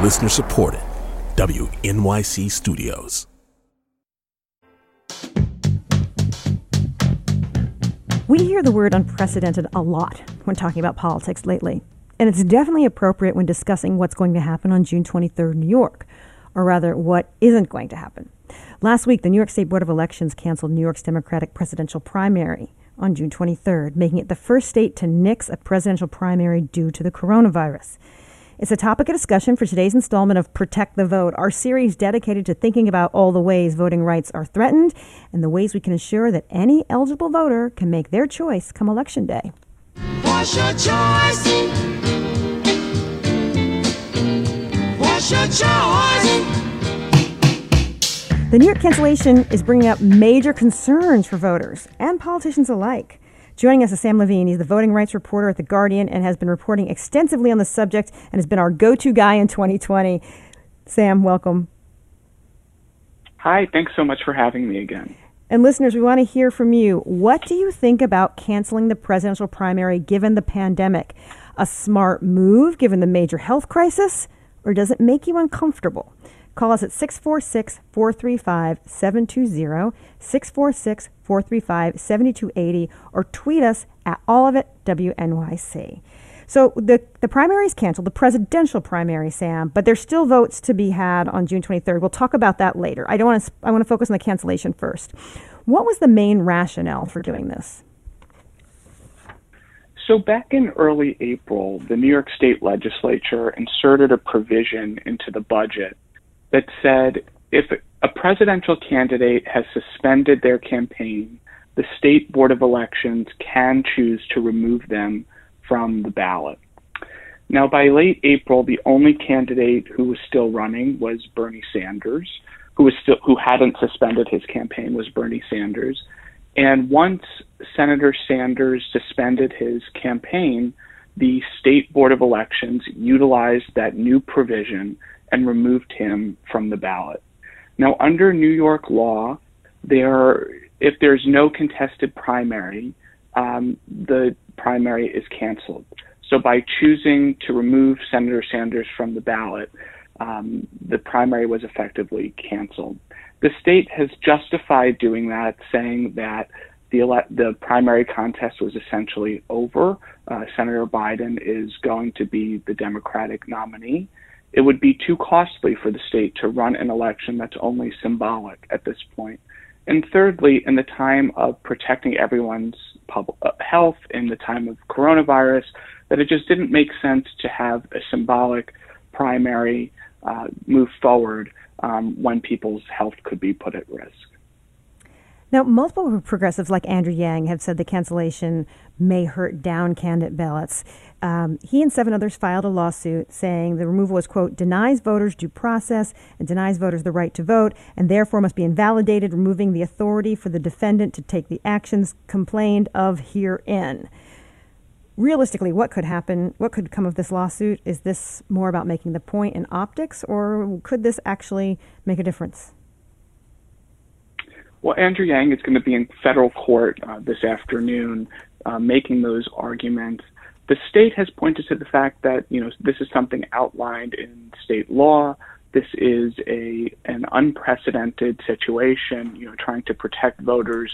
Listener supported. WNYC Studios. We hear the word unprecedented a lot when talking about politics lately, and it's definitely appropriate when discussing what's going to happen on June 23rd in New York, or rather, what isn't going to happen. Last week, the New York State Board of Elections canceled New York's Democratic presidential primary on June 23rd, making it the first state to nix a presidential primary due to the coronavirus. It's a topic of discussion for today's installment of Protect the Vote, our series dedicated to thinking about all the ways voting rights are threatened and the ways we can ensure that any eligible voter can make their choice come Election Day. What's your choice? What's your choice? The New York cancellation is bringing up major concerns for voters and politicians alike. Joining us is Sam Levine. He's the voting rights reporter at The Guardian and has been reporting extensively on the subject and has been our go-to guy in 2020. Sam, welcome. Hi, thanks so much for having me again. And listeners, we want to hear from you. What do you think about canceling the presidential primary given the pandemic? A smart move given the major health crisis, or does it make you uncomfortable? Call us at 646-435-720, 646-435-7280, or tweet us at allofitWNYC. So the primary is canceled, the presidential primary, Sam, but there's still votes to be had on June 23rd. We'll talk about that later. I want to focus on the cancellation first. What was the main rationale for doing this? So back in early April, the New York State Legislature inserted a provision into the budget that said if a presidential candidate has suspended their campaign, the State Board of Elections can choose to remove them from the ballot. Now, by late April, the only candidate who was still running was Bernie Sanders, who hadn't suspended his campaign was Bernie Sanders. And once Senator Sanders suspended his campaign, the State Board of Elections utilized that new provision and removed him from the ballot. Now, under New York law, if there's no contested primary, the primary is canceled. So by choosing to remove Senator Sanders from the ballot, the primary was effectively canceled. The state has justified doing that, saying that the primary contest was essentially over. Senator Biden is going to be the Democratic nominee. It would be too costly for the state to run an election that's only symbolic at this point. And thirdly, in the time of protecting everyone's public health, in the time of coronavirus, that it just didn't make sense to have a symbolic primary move forward when people's health could be put at risk. Now, multiple progressives like Andrew Yang have said the cancellation may hurt down candidate ballots. He and 7 others filed a lawsuit saying the removal was, quote, denies voters due process and denies voters the right to vote and therefore must be invalidated, removing the authority for the defendant to take the actions complained of herein. Realistically, what could happen? What could come of this lawsuit? Is this more about making the point in optics, or could this actually make a difference? Well, Andrew Yang is going to be in federal court this afternoon making those arguments. The state has pointed to the fact that, this is something outlined in state law. This is an unprecedented situation, trying to protect voters'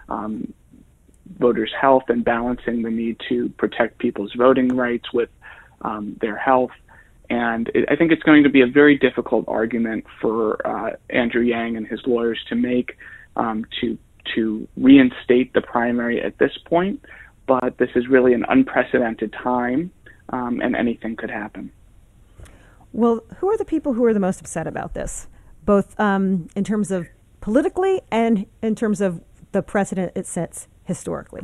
health and balancing the need to protect people's voting rights with their health. And I think it's going to be a very difficult argument for Andrew Yang and his lawyers to make to reinstate the primary at this point. But this is really an unprecedented time, and anything could happen. Well, who are the people who are the most upset about this, both in terms of politically and in terms of the precedent it sets historically?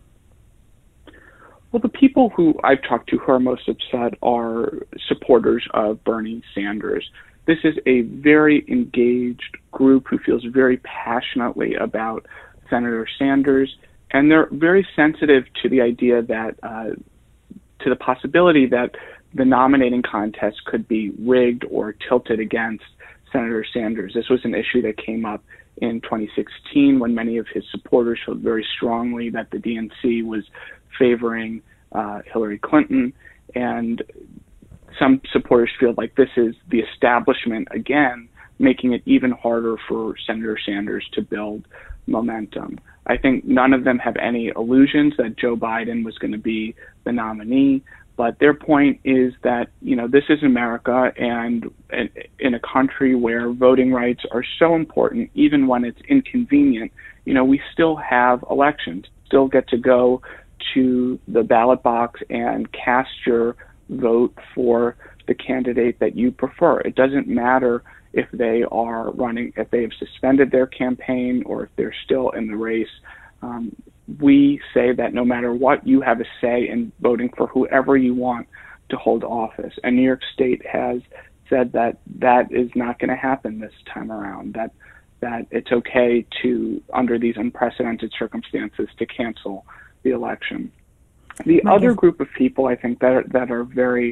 Well, the people who I've talked to who are most upset are supporters of Bernie Sanders. This is a very engaged group who feels very passionately about Senator Sanders, and they're very sensitive to the idea that, to the possibility that the nominating contest could be rigged or tilted against Senator Sanders. This was an issue that came up in 2016 when many of his supporters felt very strongly that the DNC was favoring Hillary Clinton. And some supporters feel like this is the establishment again, making it even harder for Senator Sanders to build momentum. I think none of them have any illusions that Joe Biden was going to be the nominee, but their point is that, this is America, and in a country where voting rights are so important, even when it's inconvenient, we still have elections, still get to go to the ballot box and cast your vote for the candidate that you prefer. It doesn't matter if they are running, if they have suspended their campaign, or if they're still in the race. We say that no matter what, you have a say in voting for whoever you want to hold office. And New York State has said that that is not going to happen this time around, that it's okay to, under these unprecedented circumstances, to cancel the election. The other group of people, I think, that are very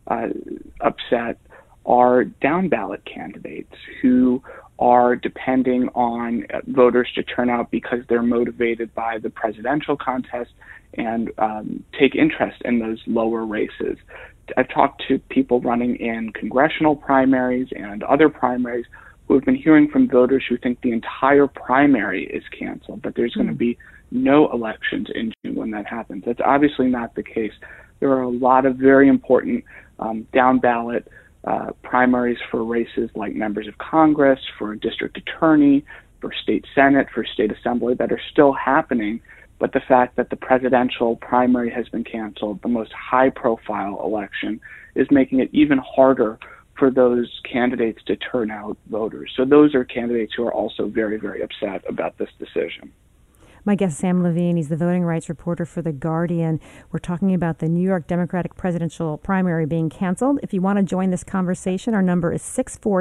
upset are down ballot candidates who are depending on voters to turn out because they're motivated by the presidential contest and take interest in those lower races. I've talked to people running in congressional primaries and other primaries who have been hearing from voters who think the entire primary is canceled, that there's going to be no elections in June when that happens. That's obviously not the case. There are a lot of very important down ballot primaries for races like members of Congress, for district attorney, for state senate, for state assembly that are still happening. But the fact that the presidential primary has been canceled, the most high-profile election, is making it even harder for those candidates to turn out voters. So those are candidates who are also very, very upset about this decision. My guest is Sam Levine. He's the voting rights reporter for The Guardian. We're talking about the New York Democratic presidential primary being canceled. If you want to join this conversation, our number is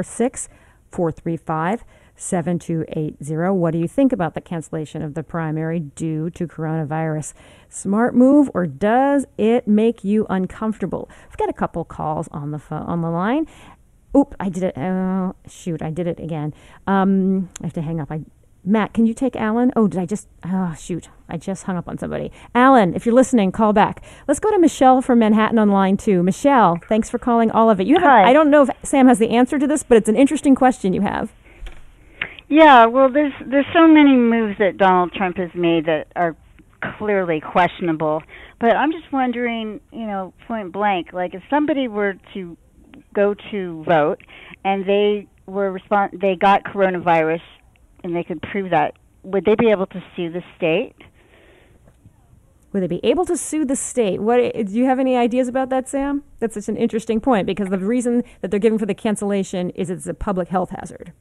646-435-7280. What do you think about the cancellation of the primary due to coronavirus? Smart move, or does it make you uncomfortable? We've got a couple calls on the line. Oop, I did it. Oh, shoot, I did it again. I have to hang up. Matt, can you take Alan? I just hung up on somebody. Alan, if you're listening, call back. Let's go to Michelle from Manhattan on line 2. Michelle, thanks for calling all of it. Hi. I don't know if Sam has the answer to this, but it's an interesting question you have. Yeah, well, there's so many moves that Donald Trump has made that are clearly questionable. But I'm just wondering, point blank, like if somebody were to go to vote and they got coronavirus, and they could prove that, would they be able to sue the state? Would they be able to sue the state? Do you have any ideas about that, Sam? That's such an interesting point, because the reason that they're giving for the cancellation is it's a public health hazard.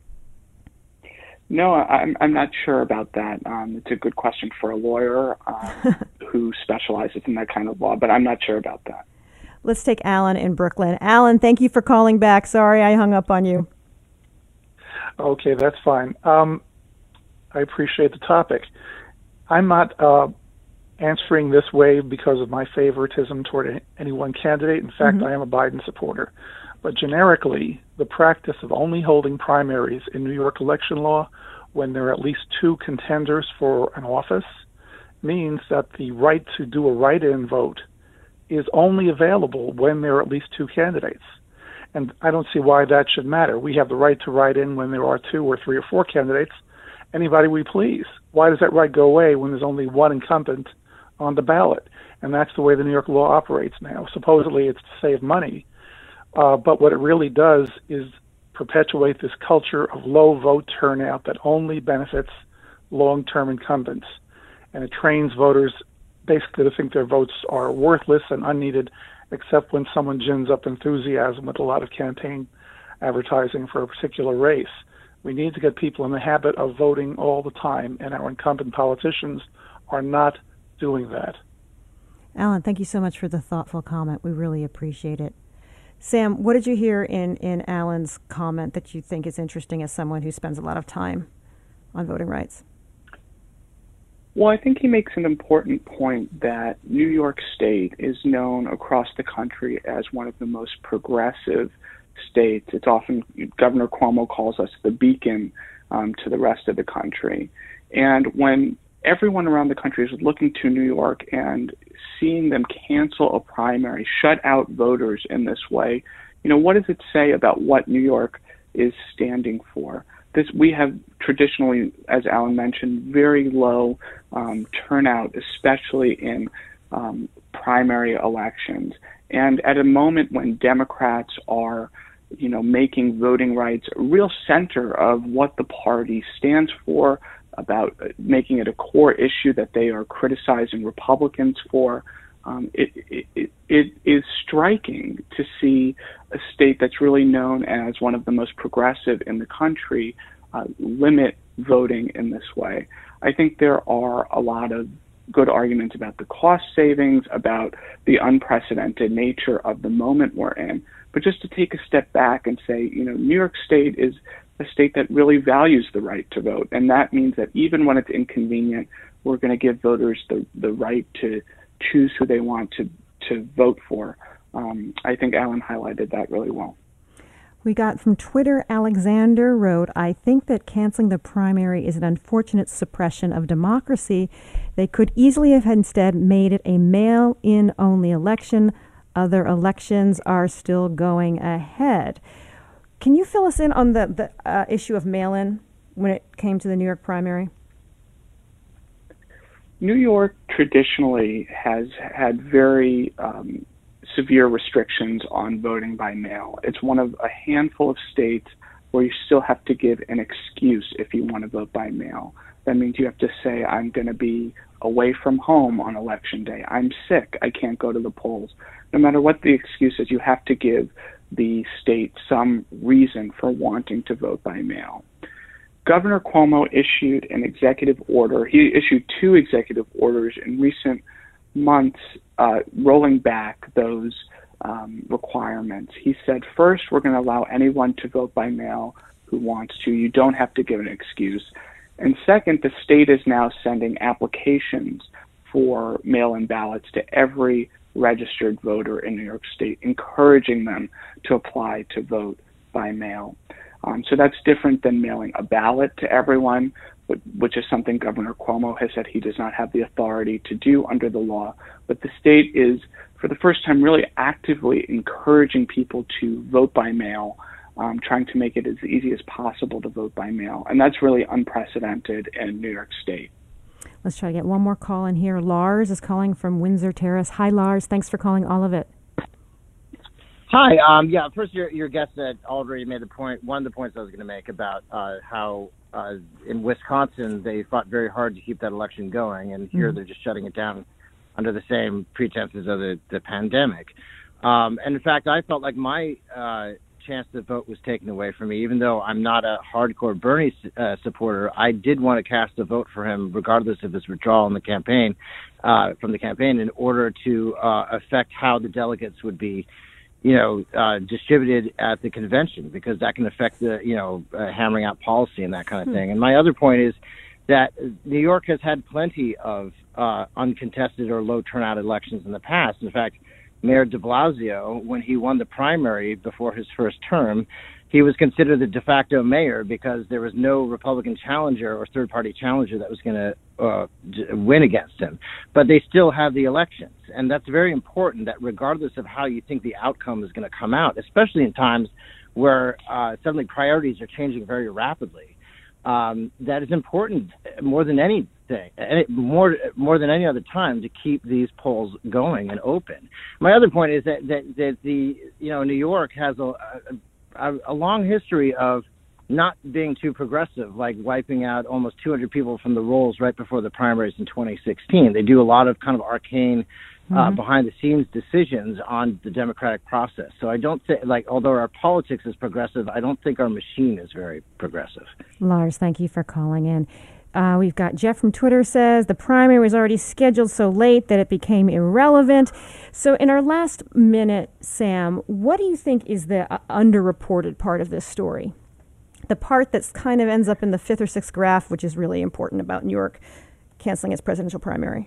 No, I'm not sure about that. It's a good question for a lawyer who specializes in that kind of law, but I'm not sure about that. Let's take Alan in Brooklyn. Alan, thank you for calling back. Sorry I hung up on you. Okay, that's fine. I appreciate the topic. I'm not answering this way because of my favoritism toward any one candidate. In fact, I am a Biden supporter. But generically, the practice of only holding primaries in New York election law when there are at least two contenders for an office means that the right to do a write-in vote is only available when there are at least two candidates. And I don't see why that should matter. We have the right to write in when there are 2 or 3 or 4 candidates, anybody we please. Why does that right go away when there's only one incumbent on the ballot? And that's the way the New York law operates now. Supposedly it's to save money, but what it really does is perpetuate this culture of low vote turnout that only benefits long-term incumbents. And it trains voters basically to think their votes are worthless and unneeded, except when someone gins up enthusiasm with a lot of campaign advertising for a particular race. We need to get people in the habit of voting all the time, and our incumbent politicians are not doing that. Alan, thank you so much for the thoughtful comment. We really appreciate it. Sam, what did you hear in Alan's comment that you think is interesting as someone who spends a lot of time on voting rights? Well, I think he makes an important point that New York State is known across the country as one of the most progressive states. It's often, Governor Cuomo calls us the beacon to the rest of the country. And when everyone around the country is looking to New York and seeing them cancel a primary, shut out voters in this way. What does it say about what New York is standing for? We have traditionally, as Alan mentioned, very low turnout, especially in primary elections. And at a moment when Democrats are, making voting rights a real center of what the party stands for, about making it a core issue that they are criticizing Republicans for, it is striking to see a state that's really known as one of the most progressive in the country limit voting in this way. I think there are a lot of good arguments about the cost savings, about the unprecedented nature of the moment we're in. But just to take a step back and say, New York State is a state that really values the right to vote. And that means that even when it's inconvenient, we're going to give voters the right to choose who they want to vote for. I think Alan highlighted that really well. We got from Twitter, Alexander wrote, I think that canceling the primary is an unfortunate suppression of democracy. They could easily have instead made it a mail-in only election. Other elections are still going ahead. Can you fill us in on the issue of mail-in when it came to the New York primary? New York traditionally has had very severe restrictions on voting by mail. It's one of a handful of states where you still have to give an excuse if you want to vote by mail. That means you have to say, I'm going to be away from home on election day. I'm sick. I can't go to the polls. No matter what the excuse is, you have to give the state some reason for wanting to vote by mail. Governor Cuomo issued an executive order. He issued 2 executive orders in recent months rolling back those requirements. He said, first, we're going to allow anyone to vote by mail who wants to. You don't have to give an excuse. And second, the state is now sending applications for mail-in ballots to every registered voter in New York State, encouraging them to apply to vote by mail. So that's different than mailing a ballot to everyone, which is something Governor Cuomo has said he does not have the authority to do under the law. But the state is, for the first time, really actively encouraging people to vote by mail, trying to make it as easy as possible to vote by mail. And that's really unprecedented in New York State. Let's try to get one more call in here. Lars is calling from Windsor Terrace. Hi, Lars. Thanks for calling All of It. Hi. First, your guest had already made the point. One of the points I was going to make about how in Wisconsin they fought very hard to keep that election going, and here they're just shutting it down under the same pretenses of the pandemic. And in fact, I felt like my chance to vote was taken away from me. Even though I'm not a hardcore Bernie supporter, I did want to cast a vote for him, regardless of his withdrawal in the campaign from the campaign, in order to affect how the delegates would be, distributed at the convention, because that can affect the, hammering out policy and that kind of thing. And my other point is that New York has had plenty of uncontested or low turnout elections in the past. In fact, Mayor de Blasio, when he won the primary before his first term, he was considered the de facto mayor because there was no Republican challenger or third-party challenger that was going to win against him. But they still have the elections. And that's very important, that regardless of how you think the outcome is going to come out, especially in times where suddenly priorities are changing very rapidly, that is important more than anything, more than any other time, to keep these polls going and open. My other point is that the New York has a long history of not being too progressive, like wiping out almost 200 people from the rolls right before the primaries in 2016. They do a lot of kind of arcane behind-the-scenes decisions on the democratic process. So I don't think, although our politics is progressive, I don't think our machine is very progressive. Lars, thank you for calling in. We've got Jeff from Twitter says, the primary was already scheduled so late that it became irrelevant. So in our last minute, Sam, what do you think is the underreported part of this story? The part that's kind of ends up in the 5th or 6th graph, which is really important about New York canceling its presidential primary.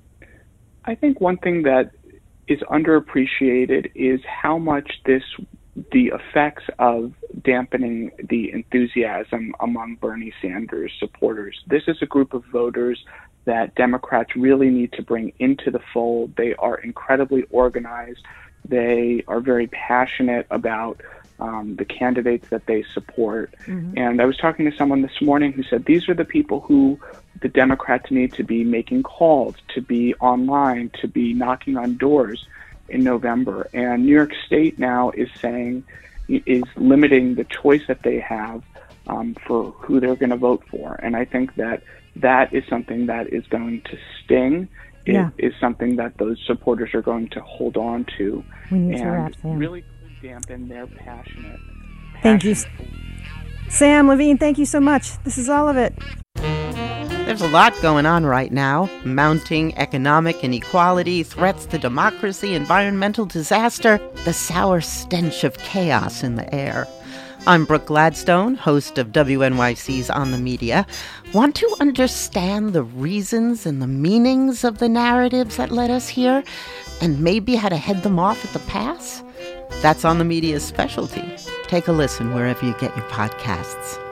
I think one thing that is underappreciated is how much this the effects of dampening the enthusiasm among Bernie Sanders supporters. This is a group of voters that Democrats really need to bring into the fold. They are incredibly organized. They are very passionate about the candidates that they support. Mm-hmm. And I was talking to someone this morning who said these are the people who the Democrats need to be making calls, to be online, to be knocking on doors in November. And New York State now is limiting the choice that they have for who they're going to vote for. And I think that is something that is going to sting. It is something that those supporters are going to hold on to and really dampen their passionate. Thank you. Sam Levine, thank you so much. This is all of it. There's a lot going on right now. Mounting economic inequality, threats to democracy, environmental disaster, the sour stench of chaos in the air. I'm Brooke Gladstone, host of WNYC's On the Media. Want to understand the reasons and the meanings of the narratives that led us here, and maybe how to head them off at the pass? That's On the Media's specialty. Take a listen wherever you get your podcasts.